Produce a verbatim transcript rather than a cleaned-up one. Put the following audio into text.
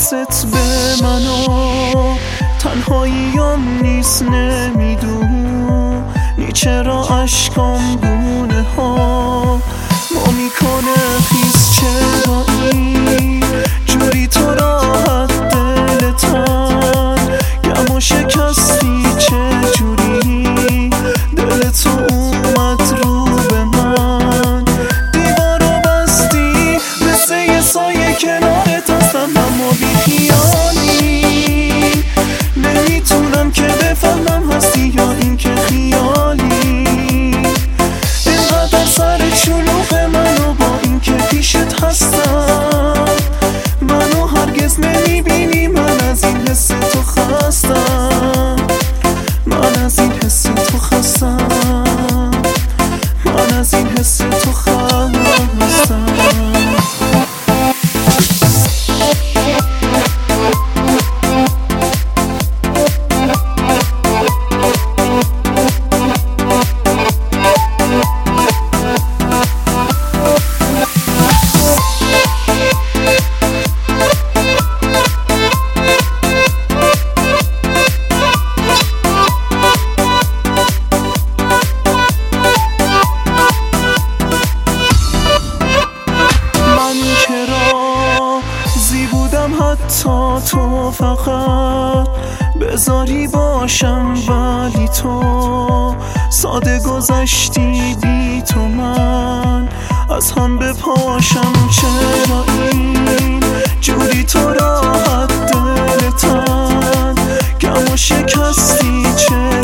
حواست به منو تنهاییم نیست نمیدونی چرا اشکام گونه ها ما میکنه خیز چرا این جوری تو راحت دلتن گم و شکستی چجوری دلتو اومد رو به من دیوارو بستی مثل یه سایه کنارت هستم اما بی خیالی نمیتونم که بفهمم هستی یا این که خیالی اینقدر سر شلوغ منو با این که پیشت هستم منو هرگز نمیبینی من از این حس تو خستم من از این حس تو خستم من از این حس تو خستم حتی تو فقط بذاری باشم ولی تو ساده گذشتی بی تو من از هم بپاشم چرا این جوری تو راحت دلتن گم و شکستی چرا